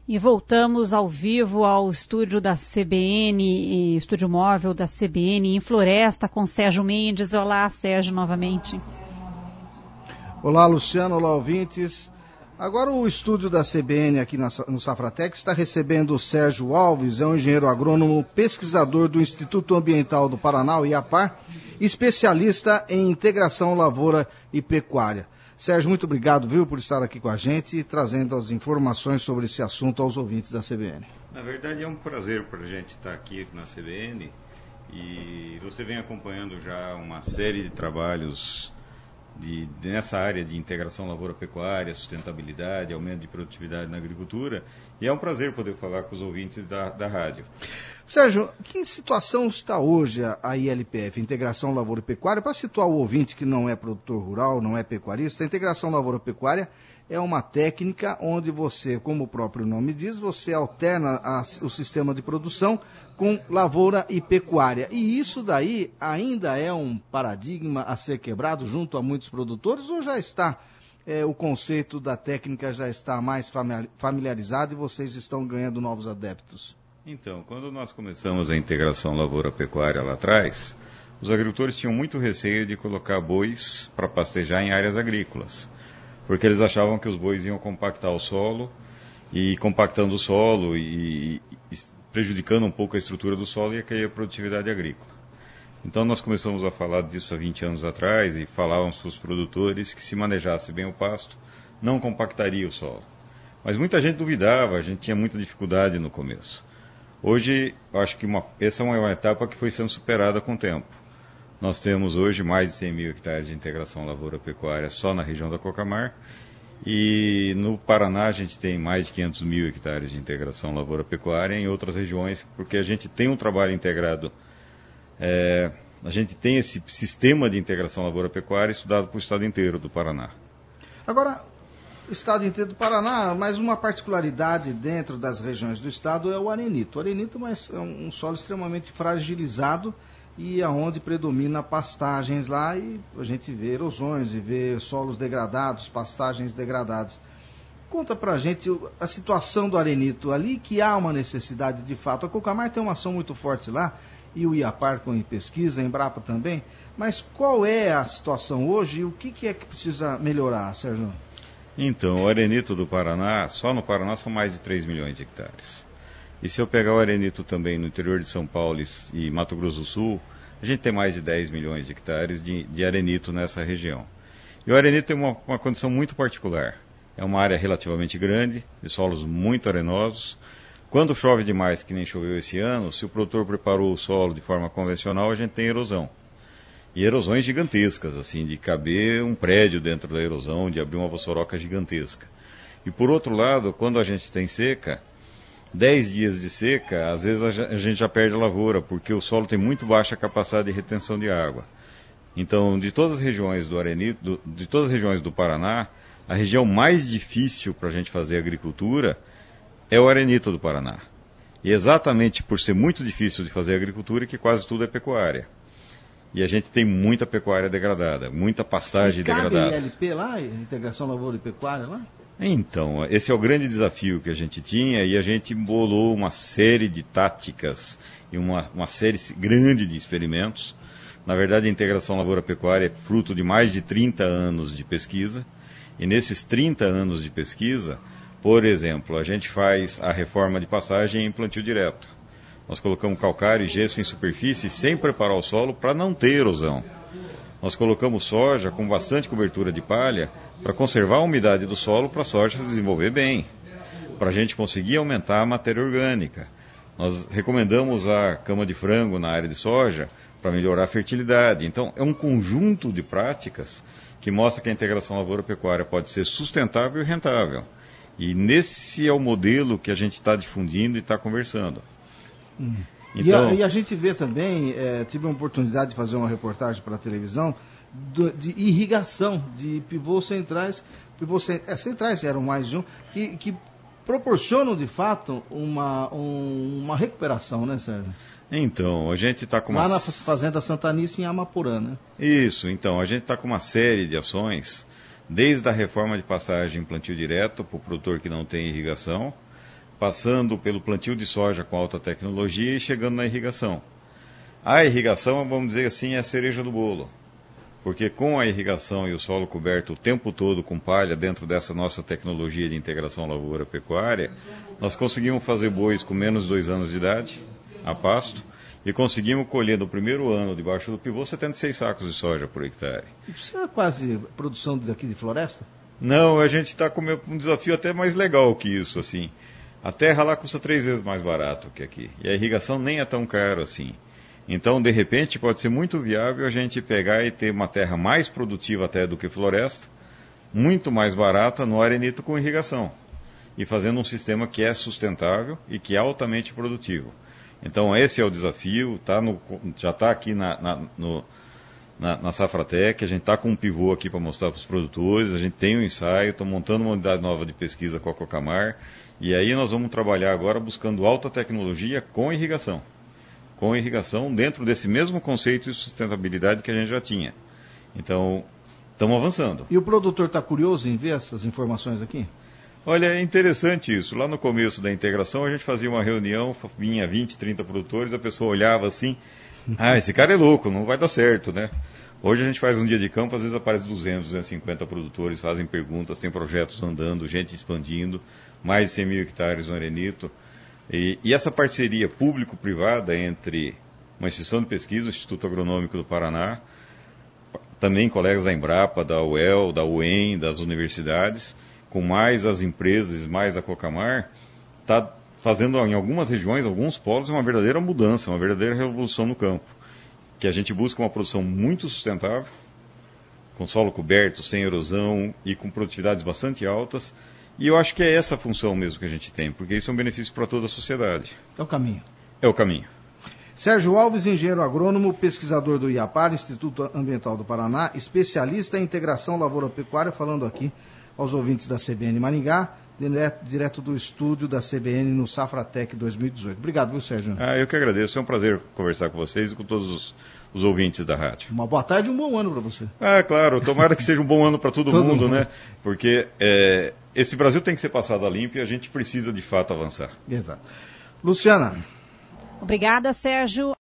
E voltamos ao vivo ao estúdio da CBN, estúdio móvel da CBN em Floresta, com Sérgio Mendes. Olá, Sérgio, novamente. Olá, Luciano, olá, ouvintes. Agora o estúdio da CBN aqui no Safratec está recebendo o Sérgio Alves, é um engenheiro agrônomo, pesquisador do Instituto Ambiental do Paraná, o IAPAR, especialista em integração lavoura e pecuária. Sérgio, muito obrigado, viu, por estar aqui com a gente e trazendo as informações sobre esse assunto aos ouvintes da CBN. Na verdade é um prazer para a gente estar aqui na CBN e você vem acompanhando já uma série de trabalhos nessa área de integração lavoura-pecuária, sustentabilidade, aumento de produtividade na agricultura, e é um prazer poder falar com os ouvintes da rádio. Sérgio, que situação está hoje a ILPF, Integração Lavoura e Pecuária? Para situar o ouvinte que não é produtor rural, não é pecuarista, a Integração Lavoura-Pecuária é uma técnica onde você, como o próprio nome diz, você alterna o sistema de produção com lavoura e pecuária. E isso daí ainda é um paradigma a ser quebrado junto a muitos produtores ou já está, o conceito da técnica já está mais familiarizado e vocês estão ganhando novos adeptos? Então, quando nós começamos a integração lavoura-pecuária lá atrás, os agricultores tinham muito receio de colocar bois para pastejar em áreas agrícolas, porque eles achavam que os bois iam compactar o solo, e compactando o solo e prejudicando um pouco a estrutura do solo, ia cair a produtividade agrícola. Então nós começamos a falar disso há 20 anos atrás e falávamos para os produtores que se manejasse bem o pasto, não compactaria o solo. Mas muita gente duvidava, a gente tinha muita dificuldade no começo. Hoje, acho que essa é uma etapa que foi sendo superada com o tempo. Nós temos hoje mais de 100 mil hectares de integração lavoura-pecuária só na região da Cocamar. E no Paraná a gente tem mais de 500 mil hectares de integração lavoura-pecuária em outras regiões, porque a gente tem um trabalho integrado. A gente tem esse sistema de integração lavoura-pecuária estudado para o estado inteiro do Paraná. Agora, o estado inteiro do Paraná, mas uma particularidade dentro das regiões do estado é o arenito. O arenito é um solo extremamente fragilizado e aonde predomina pastagens lá e a gente vê erosões e vê solos degradados, pastagens degradadas. Conta pra gente a situação do arenito ali, que há uma necessidade de fato. A Cocamar tem uma ação muito forte lá e o IAPAR com pesquisa, a Embrapa também, mas qual é a situação hoje e o que é que precisa melhorar, Sérgio? Então, o arenito do Paraná, só no Paraná são mais de 3 milhões de hectares. E se eu pegar o arenito também no interior de São Paulo e Mato Grosso do Sul, a gente tem mais de 10 milhões de hectares de arenito nessa região. E o arenito tem uma condição muito particular. É uma área relativamente grande, de solos muito arenosos. Quando chove demais, que nem choveu esse ano, se o produtor preparou o solo de forma convencional, a gente tem erosão. E erosões gigantescas, assim, de caber um prédio dentro da erosão, de abrir uma vossoroca gigantesca. E por outro lado, quando a gente tem seca, 10 dias de seca, às vezes a gente já perde a lavoura, porque o solo tem muito baixa capacidade de retenção de água. Então, de todas as regiões do arenito, de todas as regiões do Paraná, a região mais difícil para a gente fazer agricultura é o arenito do Paraná. E exatamente por ser muito difícil de fazer agricultura, que quase tudo é pecuária. E a gente tem muita pecuária degradada, muita pastagem degradada. Cabe ILP lá, Integração Lavoura e Pecuária lá? Então, esse é o grande desafio que a gente tinha e a gente bolou uma série de táticas e uma série grande de experimentos. Na verdade, a integração lavoura-pecuária é fruto de mais de 30 anos de pesquisa. E nesses 30 anos de pesquisa, por exemplo, a gente faz a reforma de pastagem em plantio direto. Nós colocamos calcário e gesso em superfície sem preparar o solo para não ter erosão. Nós colocamos soja com bastante cobertura de palha para conservar a umidade do solo para a soja se desenvolver bem, para a gente conseguir aumentar a matéria orgânica. Nós recomendamos a cama de frango na área de soja para melhorar a fertilidade. Então, é um conjunto de práticas que mostra que a integração lavoura-pecuária pode ser sustentável e rentável. E nesse é o modelo que a gente está difundindo e está conversando. Então, e a gente vê também, tive a oportunidade de fazer uma reportagem para a televisão, de irrigação, de pivôs centrais, centrais eram mais de um, que proporcionam de fato uma recuperação, né, Sérgio? Então, a gente está com lá na Fazenda Santanice, em Amapurã, né? Isso, então, a gente está com uma série de ações, desde a reforma de passagem em plantio direto para o produtor que não tem irrigação, passando pelo plantio de soja com alta tecnologia e chegando na irrigação. A irrigação, vamos dizer assim, é a cereja do bolo, porque com a irrigação e o solo coberto o tempo todo com palha dentro dessa nossa tecnologia de integração lavoura-pecuária, nós conseguimos fazer bois com menos de 2 anos de idade, a pasto, e conseguimos colher no primeiro ano, debaixo do pivô, 76 sacos de soja por hectare. Isso é quase produção daqui de floresta? Não, a gente está com um desafio até mais legal que isso, assim. A terra lá custa 3 vezes mais barato que aqui, e a irrigação nem é tão caro assim. Então, de repente, pode ser muito viável a gente pegar e ter uma terra mais produtiva até do que floresta, muito mais barata no arenito com irrigação, e fazendo um sistema que é sustentável e que é altamente produtivo. Então, esse é o desafio, já está aqui na Safratec, a gente está com um pivô aqui para mostrar para os produtores, a gente tem um ensaio, estou montando uma unidade nova de pesquisa com a Cocamar, e aí nós vamos trabalhar agora buscando alta tecnologia com irrigação. Com irrigação dentro desse mesmo conceito de sustentabilidade que a gente já tinha. Então, estamos avançando. E o produtor está curioso em ver essas informações aqui? Olha, é interessante isso. Lá no começo da integração, a gente fazia uma reunião, vinha 20, 30 produtores, a pessoa olhava assim, esse cara é louco, não vai dar certo, né? Hoje a gente faz um dia de campo, às vezes aparece 200, 250 produtores, fazem perguntas, tem projetos andando, gente expandindo, mais de 100 mil hectares no arenito. E essa parceria público-privada entre uma instituição de pesquisa, o Instituto Agronômico do Paraná, também colegas da Embrapa, da UEL, da UEM, das universidades, com mais as empresas, mais a Cocamar, está fazendo em algumas regiões, alguns polos, uma verdadeira mudança, uma verdadeira revolução no campo. Que a gente busca uma produção muito sustentável, com solo coberto, sem erosão e com produtividades bastante altas. E eu acho que é essa a função mesmo que a gente tem, porque isso é um benefício para toda a sociedade. É o caminho. É o caminho. Sérgio Alves, engenheiro agrônomo, pesquisador do IAPAR, Instituto Ambiental do Paraná, especialista em integração lavoura-pecuária, falando aqui aos ouvintes da CBN Maringá, direto do estúdio da CBN no Safratec 2018. Obrigado, viu, Sérgio? Eu que agradeço. É um prazer conversar com vocês e com todos os ouvintes da rádio. Uma boa tarde e um bom ano para você. Claro. Tomara que seja um bom ano para todo mundo, né? Porque esse Brasil tem que ser passado a limpo e a gente precisa, de fato, avançar. Exato. Luciana. Obrigada, Sérgio.